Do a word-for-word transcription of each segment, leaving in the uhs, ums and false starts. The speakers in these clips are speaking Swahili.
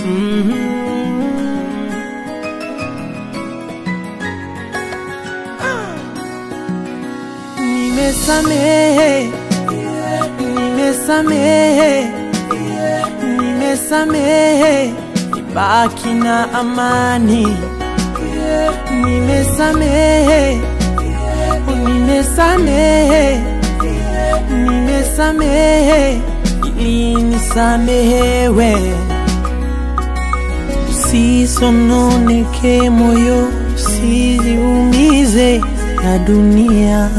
Nimesamehe, nimesamehe, nimesamehe, nibaki na amani. Nimesamehe, nimesamehe, nimesamehe, ili nisamehewe. Usisononeke moyo, usijiumize, ya dunia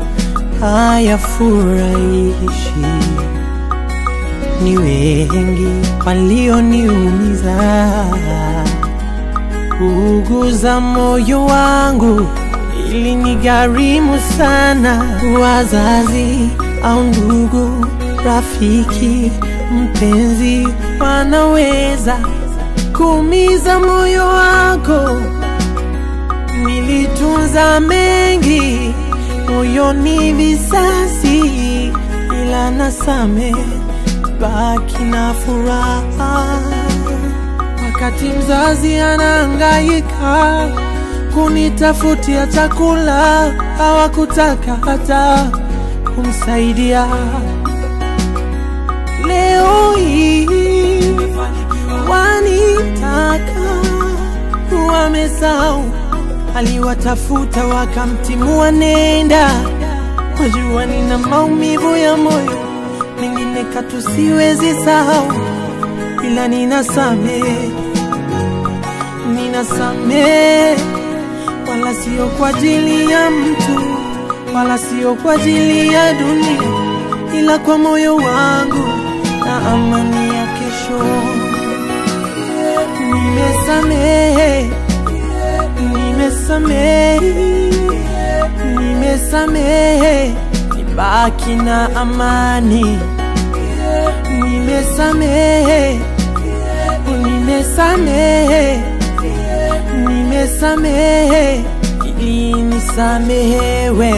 hayafurahishi. Ni wengi walioniumiza, kuuguza moyo wangu ili nigharimu sana. Wazazi au ndugu, rafiki, mpenzi wanaweza kuumiza moyo wako. Nilitunza mengi moyoni, visasi, ila nasamehe, baki na furaha. Wakati mzazi anahangaika kunitafutia chakula, hawakutaka hata kumsaidia. Leo hii wanitaka, wamesahau aliwatafuta wakamtimua nenda. Wajua nina maumivu ya moyo, mengine katu siwezi sahau, ila ninasamehe, ninasamehe. Wala sio kwa ajili ya mtu, wala sio kwa ajili ya dunia, ila kwa moyo wangu na amani ya kesho. Nimesamehe, nimesamehe, nimesamehe, nibaki na amani. Nimesamehe, nimesamehe, nimesamehe, ili nisamehewe.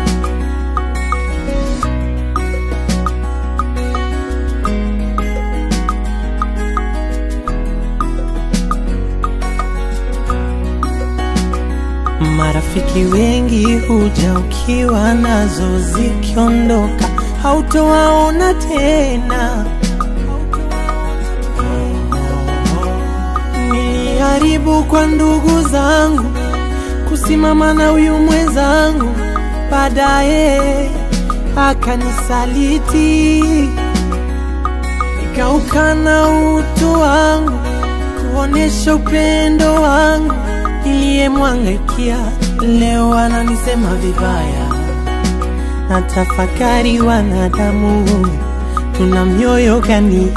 Marafiki wengi huja ukiwa nazo, zikiondoka hautowaona tena. Niliharibu kwa ndugu zangu kusimama na huyu mwenzangu, baadaye akanisaliti. Nikaukana utu wangu kuonesha upendo wangu niliyemwangaikia. Leo ananisema vibaya. Natafakari, wanadamu tuna mioyo gani?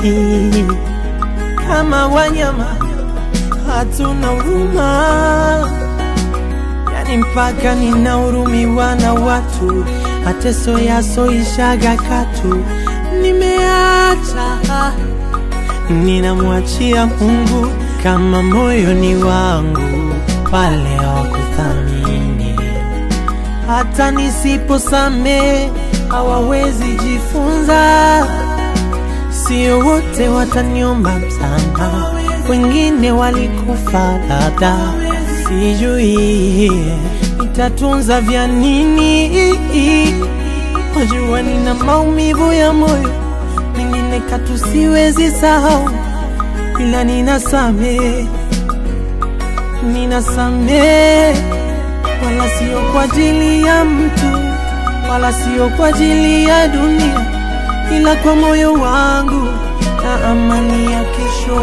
Kama wanyama hatuna huruma, yani mpaka ninahurumiwa na watu. Mateso yasoishaga katu, nimeacha, ninamwachia Mungu. Kama moyo ni wangu, wale hawakuthamini, hata nisiposamehe hawawezi jifunza. Sio wote wataniomba msamaha, wengine walikufa labda, sijui nitatunza vya nini. Wajua nina maumivu ya moyo, mengine katu siwezi sahau, ila ninasamehe, ninasamehe. Wala sio kwa ajili ya mtu, wala sio kwa ajili ya dunia, ila kwa moyo wangu na amani ya kesho.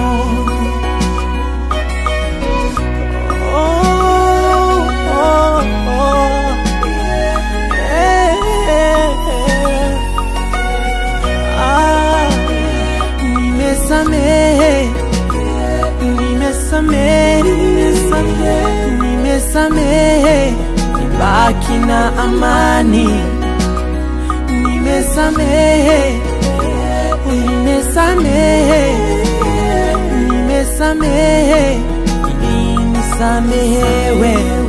Oh, oh, oh. Eh, eh, eh. Ah, nimesamehe, nimesamehe, nimesamehe, nibaki na amani. Nimesamehe, nimesamehe, nimesamehe, ili nisamehewe.